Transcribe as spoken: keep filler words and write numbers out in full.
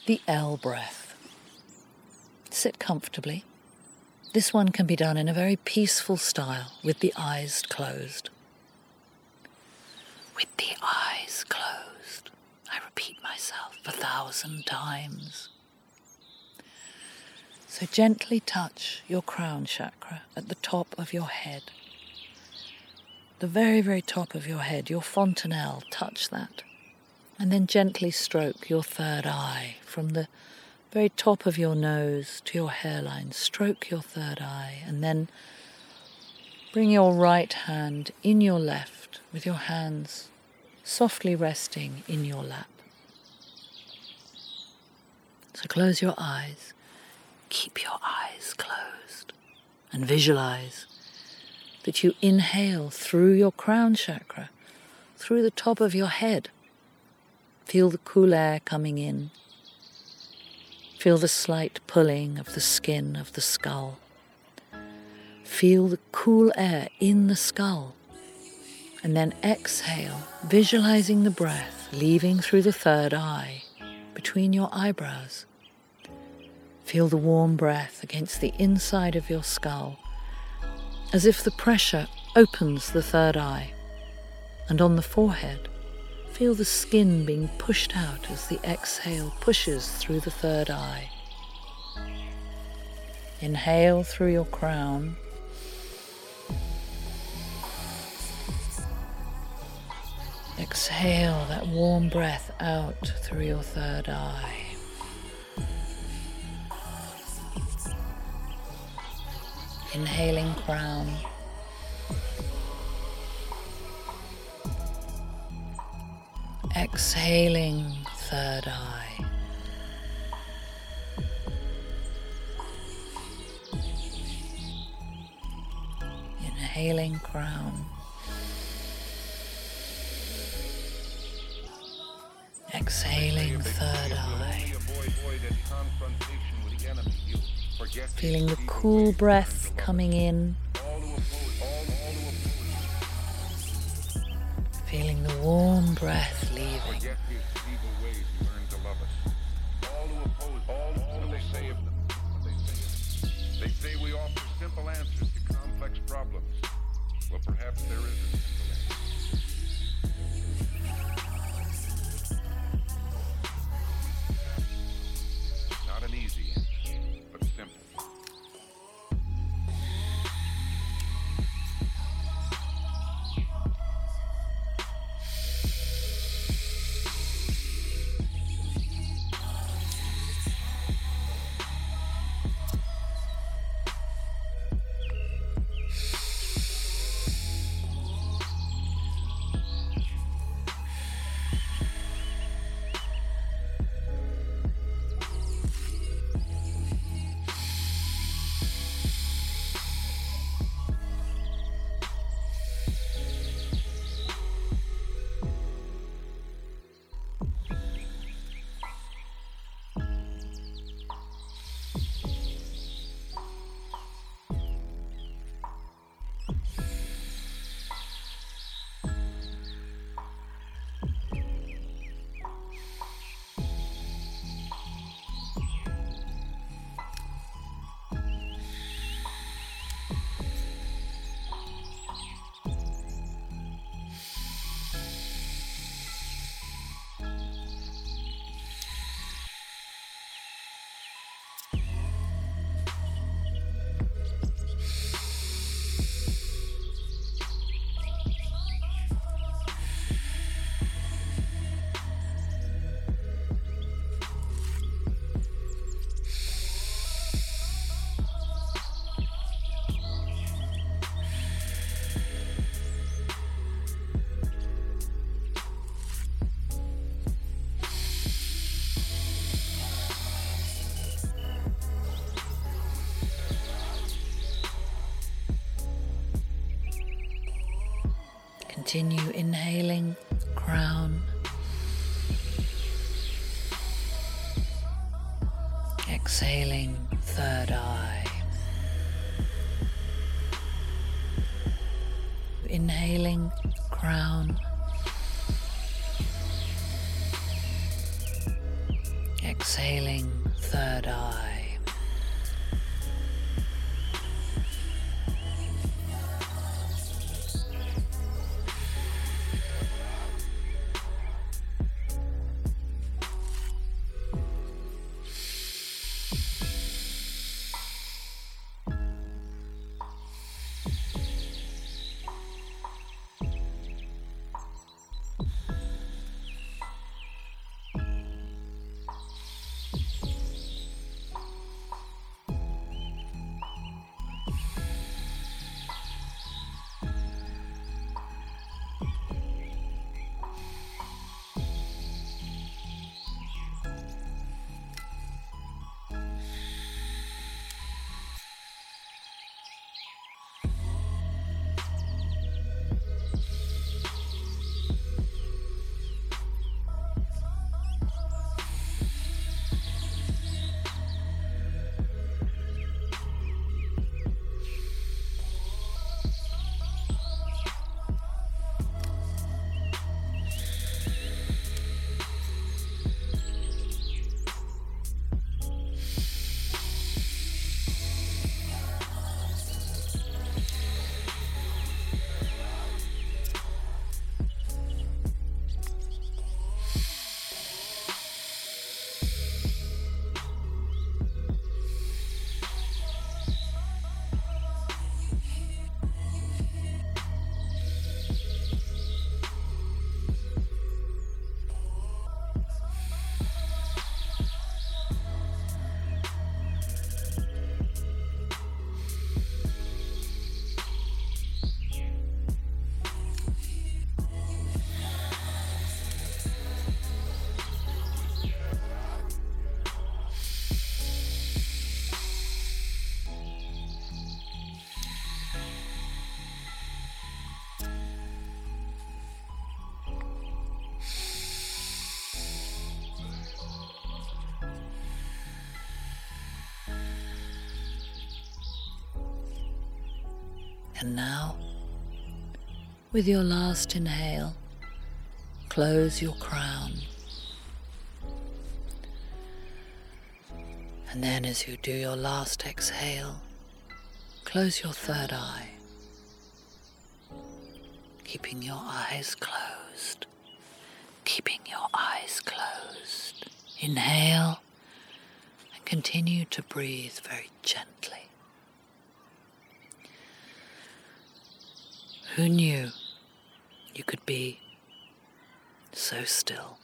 The L breath. Sit comfortably. This one can be done in a very peaceful style with the eyes closed. With the eyes closed. I repeat myself a thousand times. So gently touch your crown chakra at the top of your head. The very, very top of your head, your fontanelle, touch that. And then gently stroke your third eye from the very top of your nose to your hairline. Stroke your third eye and then bring your right hand in your left with your hands softly resting in your lap. So close your eyes. Keep your eyes closed and visualize that you inhale through your crown chakra, through the top of your head. Feel the cool air coming in. Feel the slight pulling of the skin of the skull. Feel the cool air in the skull. And then exhale, visualizing the breath leaving through the third eye, between your eyebrows. Feel the warm breath against the inside of your skull, as if the pressure opens the third eye. And on the forehead, feel the skin being pushed out as the exhale pushes through the third eye. Inhale through your crown. Exhale that warm breath out through your third eye. Inhaling crown. Exhaling third eye. Inhaling crown. Exhaling third eye. Feeling the cool breath coming in. Feeling the warm breath leaving. They say we offer simple answers to complex problems. Well, perhaps there is a simple answer. Not an easy answer, but simple. Continue inhaling crown. Exhaling third eye. Inhaling crown. Exhaling, third eye. And now, with your last inhale, close your crown. And then as you do your last exhale, close your third eye, keeping your eyes closed, keeping your eyes closed. Inhale and continue to breathe very gently. Who knew you could be so still?